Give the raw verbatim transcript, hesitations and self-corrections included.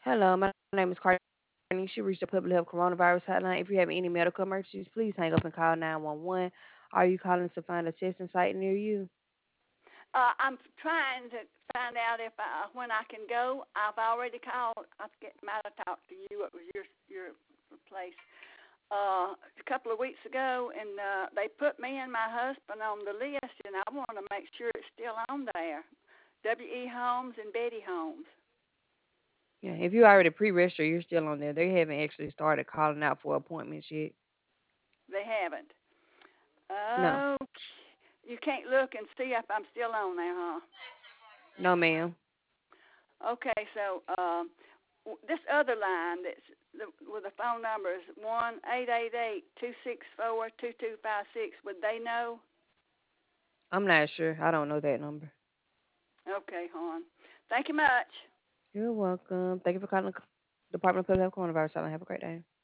Hello, my name is Carly. You should reach the Public Health Coronavirus Hotline. If you have any medical emergencies, please hang up and call nine one one. Are you calling to find a testing site near you? Uh, I'm trying to find out if I, when I can go. I've already called. I get might have talked to you. It was your your place uh, a couple of weeks ago, and uh, they put me and my husband on the list, and I want to make sure it's still on there. W E Homes and Betty Homes. Yeah, if you already pre-registered, you're still on there. They haven't actually started calling out for appointments yet. They haven't. No, Oh, you can't look and see if I'm still on there, huh? no, ma'am. Okay, so um, this other line that's the, with the phone number is one eight eight eight two six four two two five six. Would they know? I'm not sure. I don't know that number. Okay, hon. Thank you much. You're welcome. Thank you for calling the Department of Public Health Coronavirus Hotline. Have a great day.